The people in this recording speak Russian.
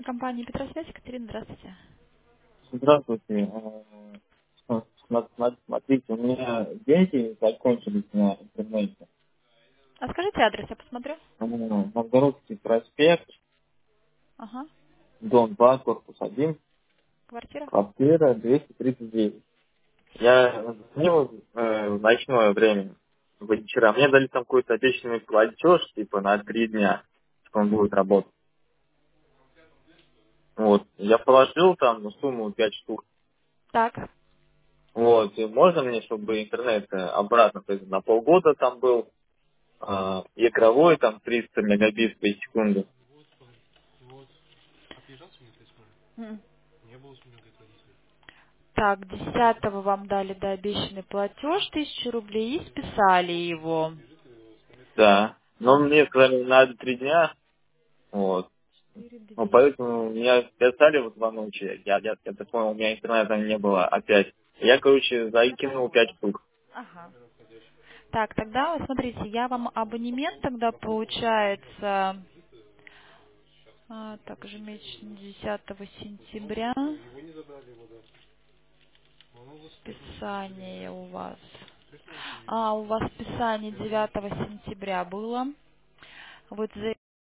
Компания Петросвязь, Екатерина, здравствуйте. Здравствуйте. Смотрите, у меня деньги закончились на интернете. А скажите адрес, я посмотрю. Новгородский проспект, Ага, дом 2, корпус 1, квартира. квартира 239. Я звонил в ночное время, вечера. Мне дали там какой-то обещанный платеж, типа на 3 дня, что он будет работать. Вот. Я положил там сумму 5 штук. Так. Вот. И можно мне, чтобы интернет обратно, то есть на полгода там был, игровой там 300 мегабит в секунду. М. Так, 10 вам дали до обещанный платеж, 1000 рублей, и списали его. Да. Но мне Ага. сказали, надо 3 дня. Вот. Ну, 4200. поэтому меня списали вот в ночи. Я так понял, у меня интернета не было опять. Я, короче, закинул 5 штук. Ага. Так, тогда, вот смотрите, я вам абонемент тогда получается, так, ежемесячно 10 сентября, списание у вас. У вас списание 9 сентября было. Вот за